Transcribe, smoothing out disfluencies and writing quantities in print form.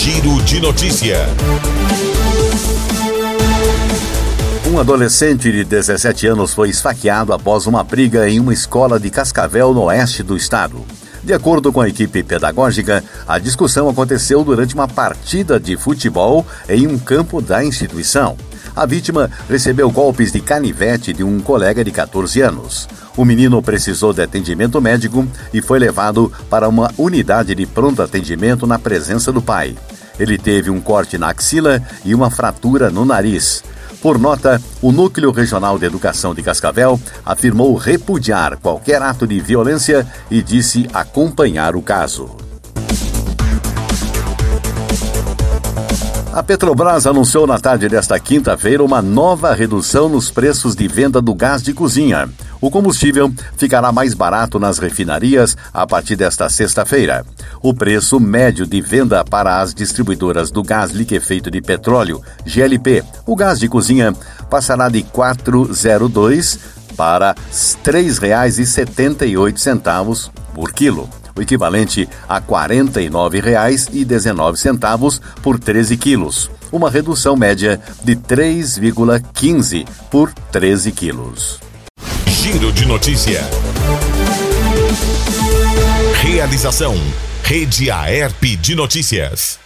Giro de Notícia. Um adolescente de 17 anos foi esfaqueado após uma briga em uma escola de Cascavel, no oeste do estado. De acordo com a equipe pedagógica, a discussão aconteceu durante uma partida de futebol em um campo da instituição. A vítima recebeu golpes de canivete de um colega de 14 anos. O menino precisou de atendimento médico e foi levado para uma unidade de pronto atendimento na presença do pai. Ele teve um corte na axila e uma fratura no nariz. Por nota, o Núcleo Regional de Educação de Cascavel afirmou repudiar qualquer ato de violência e disse acompanhar o caso. A Petrobras anunciou na tarde desta quinta-feira uma nova redução nos preços de venda do gás de cozinha. O combustível ficará mais barato nas refinarias a partir desta sexta-feira. O preço médio de venda para as distribuidoras do gás liquefeito de petróleo, GLP, o gás de cozinha, passará de R$ 4,02 para R$ 3,78 por quilo, o equivalente a R$ 49,19 por 13 quilos, uma redução média de 3,15 por 13 quilos. Giro de Notícia. Realização: Rede Aerp de Notícias.